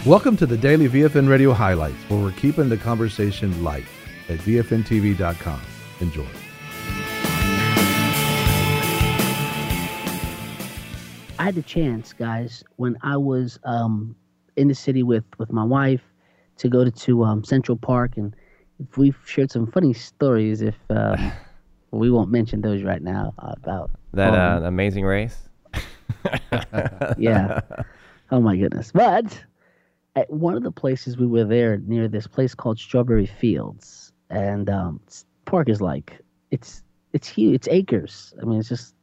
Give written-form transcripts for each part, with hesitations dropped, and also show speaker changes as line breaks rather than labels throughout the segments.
Welcome to the Daily VFN Radio Highlights, where we're keeping the conversation light at VFNTV.com. Enjoy.
I had the chance, guys, when I was in the city with my wife to go to Central Park, and if we've shared some funny stories, if we won't mention those right now about
that Amazing Race.
Yeah. Oh my goodness. But at one of the places we were there near this place called Strawberry Fields, and park is like it's huge. It's acres. I mean, it's just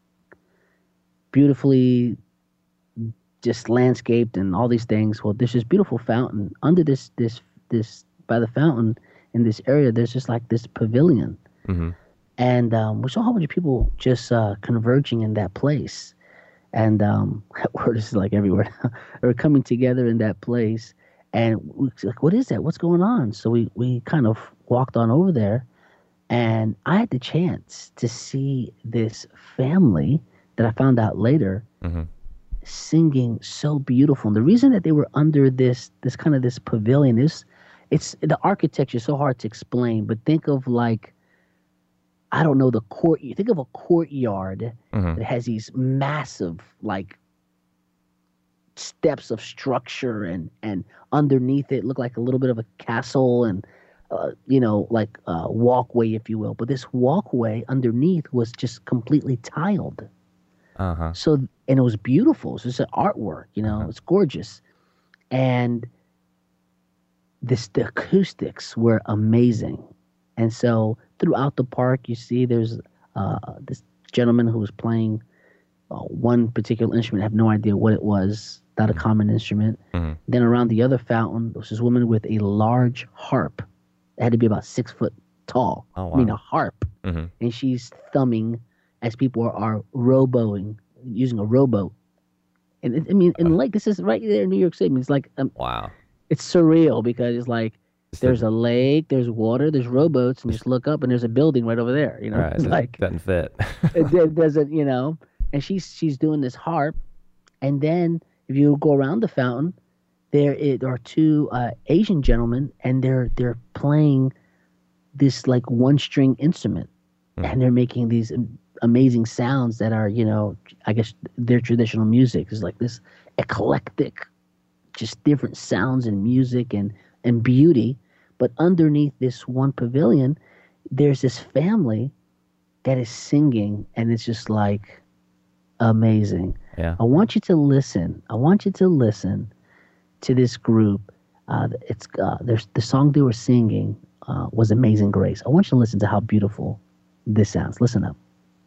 beautifully just landscaped and all these things. Well, there's this beautiful fountain under this by the fountain in this area. There's just like this pavilion, and we saw a whole bunch of people just converging in that place. And word is like everywhere. We're coming together in that place, and we like, what is that? What's going on? So we kind of walked on over there, and I had the chance to see this family that I found out later singing so beautiful. And the reason that they were under this kind of this pavilion is it's the architecture is so hard to explain, but think of like, I don't know, the court. You think of a courtyard that has these massive like steps of structure, and underneath it looked like a little bit of a castle, and like a walkway, if you will. But this walkway underneath was just completely tiled. So, and it was beautiful. So it's an artwork, it's gorgeous. And the acoustics were amazing. And so throughout the park, you see there's this gentleman who was playing one particular instrument. I have no idea what it was, not a common instrument. Then around the other fountain, there was this woman with a large harp. It had to be about 6 foot tall.
Oh, wow.
I mean, a harp. And she's thumbing as people are rowboating, using a rowboat. And in Lake, this is right there in New York City. It's like,
wow.
It's surreal because it's like, there's a lake, there's water, there's rowboats, and just look up and there's a building right over there.
Right,
it's like
doesn't fit.
it doesn't, And she's doing this harp, and then if you go around the fountain, there are two Asian gentlemen, and they're playing this like one string instrument, and they're making these amazing sounds that are I guess their traditional music is like this eclectic, just different sounds and music and beauty. But underneath this one pavilion, there's this family that is singing, and it's just like amazing.
Yeah.
I want you to listen to this group. There's the song they were singing was Amazing Grace. I want you to listen to how beautiful this sounds. Listen up.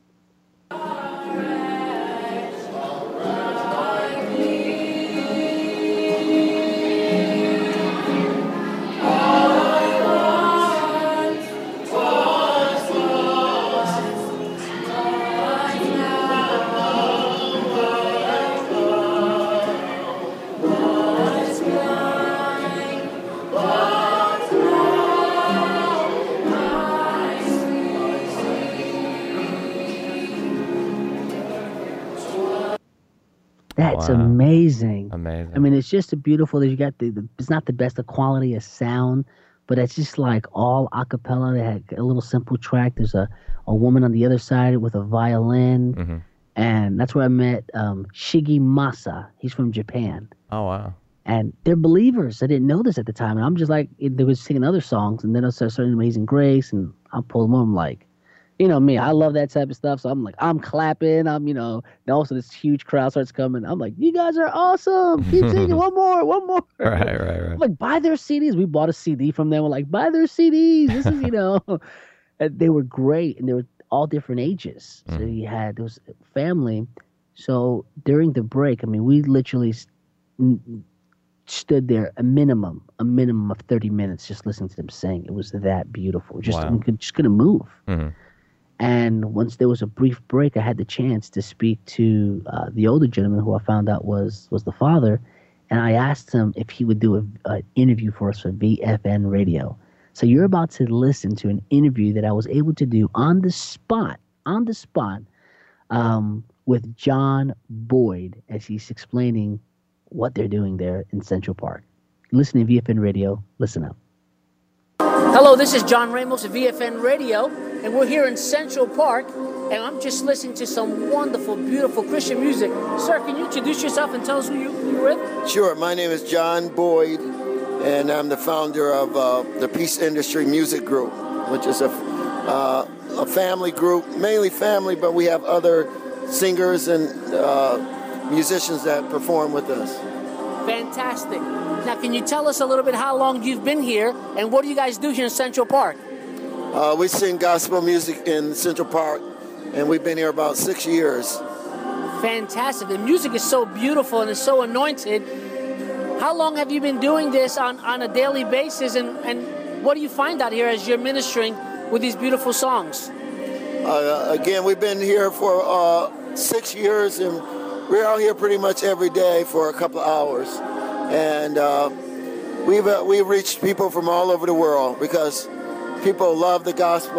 That's amazing.
Amazing.
I mean, it's just a beautiful. You got it's not the best of quality of sound, but it's just like all a cappella. They had a little simple track. There's a woman on the other side with a violin, and that's where I met Shigi Masa. He's from Japan.
Oh, wow.
And they're believers. I didn't know this at the time, and I'm just like, they were singing other songs, and then I started singing Amazing Grace, and I pulled them on. I'm like, me, I love that type of stuff. So I'm like, I'm clapping. And also this huge crowd starts coming. I'm like, you guys are awesome. Keep singing. One more.
Right.
I'm like, buy their CDs. We bought a CD from them. We're like, buy their CDs. This is, and they were great. And they were all different ages. So there was family. So during the break, we literally stood there a minimum of 30 minutes just listening to them sing. It was that beautiful. We just couldn't move. And once there was a brief break, I had the chance to speak to the older gentleman who I found out was the father, and I asked him if he would do an interview for us for VFN Radio. So you're about to listen to an interview that I was able to do on the spot, with John Boyd as he's explaining what they're doing there in Central Park. Listen to VFN Radio. Listen up.
Hello, this is John Ramos of VFN Radio, and we're here in Central Park, and I'm just listening to some wonderful, beautiful Christian music. Sir, can you introduce yourself and tell us who you're with?
Sure. My name is John Boyd, and I'm the founder of the Peace Industry Music Group, which is a family group, mainly family, but we have other singers and musicians that perform with us.
Fantastic. Now, can you tell us a little bit how long you've been here, and what do you guys do here in Central Park?
We sing gospel music in Central Park, and we've been here about 6 years.
Fantastic. The music is so beautiful and it's so anointed. How long have you been doing this on a daily basis, and what do you find out here as you're ministering with these beautiful songs?
Again, we've been here for 6 years, and we're out here pretty much every day for a couple of hours. And we've reached people from all over the world because people love the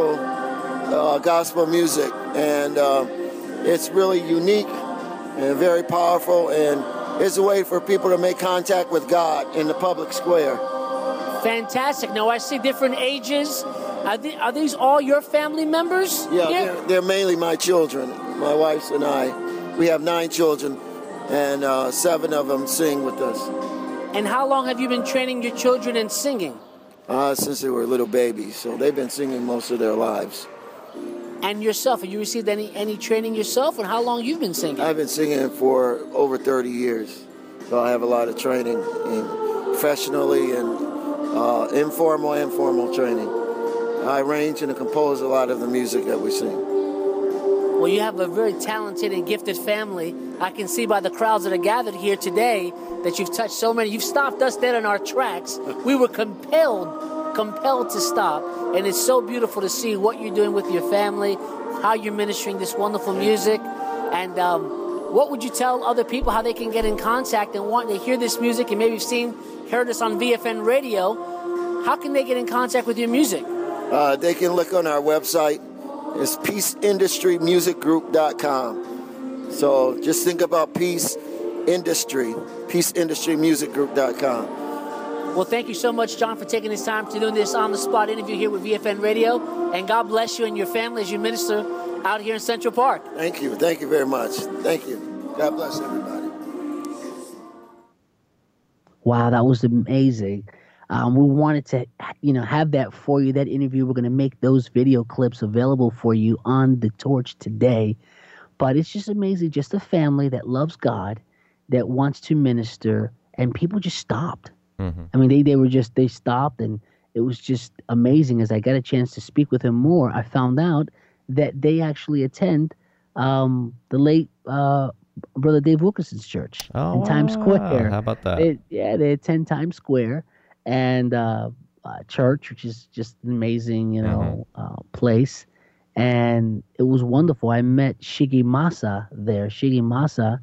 gospel music, and it's really unique and very powerful, and it's a way for people to make contact with God in the public square.
Fantastic. Now, I see different ages. Are these all your family members?
Yeah, they're mainly my children, my wife's and I. We have 9 children, and 7 of them sing with us.
And how long have you been training your children in singing?
Since they were little babies, so they've been singing most of their lives.
And yourself, have you received any training yourself, and how long you've been singing?
I've been singing for over 30 years, so I have a lot of training, professionally and informal and formal training. I arrange and compose a lot of the music that we sing.
Well, you have a very talented and gifted family. I can see by the crowds that are gathered here today that you've touched so many. You've stopped us dead in our tracks. We were compelled to stop. And it's so beautiful to see what you're doing with your family, how you're ministering this wonderful music. And what would you tell other people how they can get in contact and want to hear this music and maybe heard us on VFN Radio? How can they get in contact with your music?
They can look on our website. It's peaceindustrymusicgroup.com. So just think about Peace Industry, peaceindustrymusicgroup.com.
Well, thank you so much, John, for taking this time to do this on-the-spot interview here with VFN Radio. And God bless you and your family as you minister out here in Central Park.
Thank you. Thank you very much. Thank you. God bless everybody.
Wow, that was amazing. We wanted to, have that for you, that interview. We're going to make those video clips available for you on the Torch today. But it's just amazing, just a family that loves God, that wants to minister, and people just stopped. Mm-hmm. I mean, they stopped, and it was just amazing. As I got a chance to speak with him more, I found out that they actually attend the late Brother Dave Wilkerson's church in Times Square.
How about that?
They attend Times Square and church, which is just an amazing, place. And it was wonderful. I met Shigi Masa there. Shigi Masa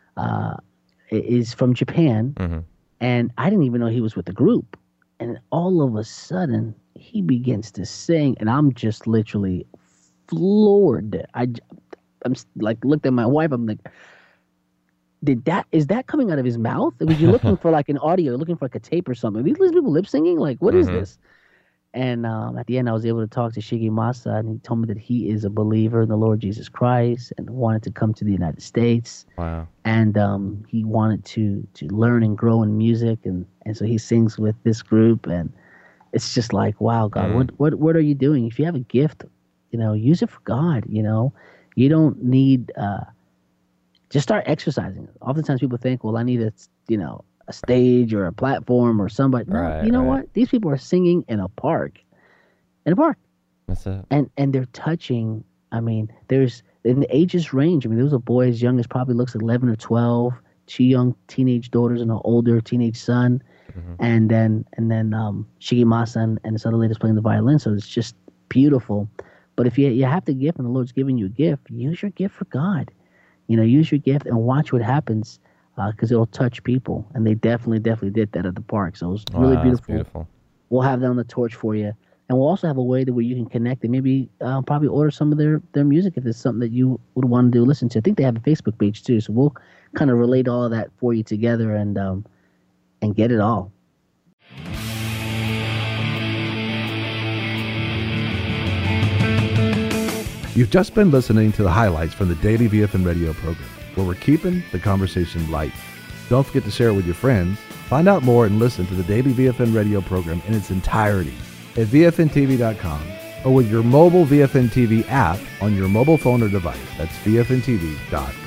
is from Japan, and I didn't even know he was with the group. And all of a sudden, he begins to sing, and I'm just literally floored. I'm like, looked at my wife. I'm like, is that coming out of his mouth? Was you looking for like an audio, looking for like a tape or something? Are these people lip singing? Like, what is this? And at the end, I was able to talk to Shigi Masa, and he told me that he is a believer in the Lord Jesus Christ and wanted to come to the United States. Wow. And he wanted to learn and grow in music, and so he sings with this group. And it's just like, wow, God, what are you doing? If you have a gift, use it for God. You don't need just start exercising. Oftentimes people think, well, I need a stage or a platform or somebody. No,
Right,
what? These people are singing in a park.
That's it.
And they're touching. I mean, there's in the ages range. I mean, there was a boy as young as probably looks 11 or 12, 2 young teenage daughters and an older teenage son. And then Shigi Masa and this other lady's playing the violin. So it's just beautiful. But if you have the gift and the Lord's giving you a gift, use your gift for God. Use your gift and watch what happens. Because it'll touch people, and they definitely did that at the park. So it was really beautiful. We'll have that on the Torch for you, and we'll also have a way that where you can connect and maybe probably order some of their music if it's something that you would want to listen to. I think they have a Facebook page too, so we'll kind of relate all of that for you together and get it all.
You've just been listening to the highlights from the daily VFN radio program, where we're keeping the conversation light. Don't forget to share it with your friends. Find out more and listen to the daily VFN radio program in its entirety at VFNTV.com or with your mobile VFN TV app on your mobile phone or device. That's VFNTV.com.